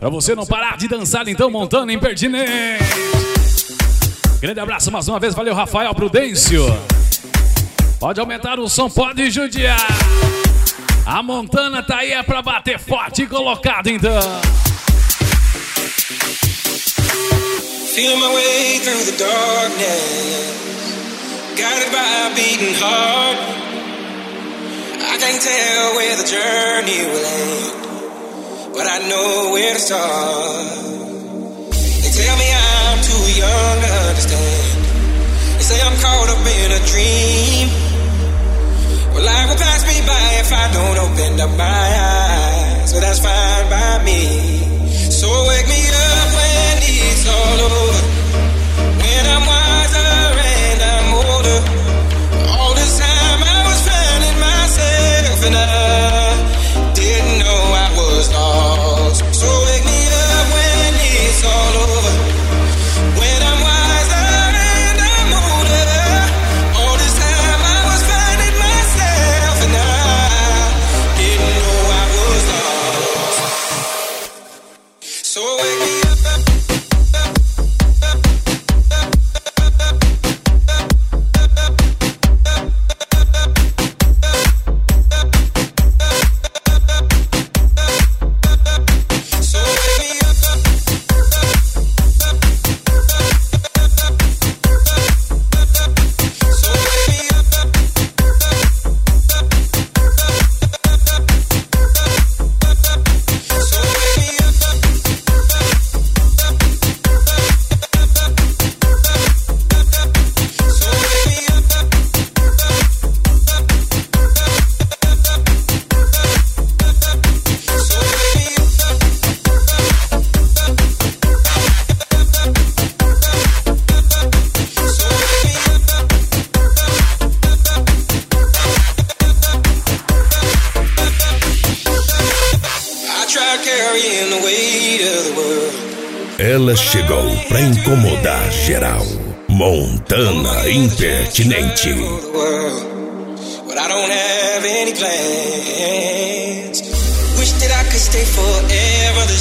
Pra você não parar de dançar, então, Montana Impertinente. Grande abraço mais uma vez, valeu Rafael Prudêncio. Pode aumentar o som, pode judiar. A Montana tá aí, é pra bater forte e colocado, então. Feeling my way through the darkness, guided by a beating heart. I can't tell where the journey will end, but I know where to start. They tell me I'm too young to understand. They say I'm caught up in a dream. Well, life will pass me by if I don't open up my eyes. So that's fine by me. So wake me up when it's all over, when I'm wiser and I'm older. All this time I was finding myself and I didn't know I was lost. So wake me up when it's all over, when I'm wiser and I'm older. All this time I was finding myself and I didn't know I was lost. So wake me up. Ela chegou pra incomodar geral. Montana Impertinente. But I don't have any plans. Wish that I could stay forever.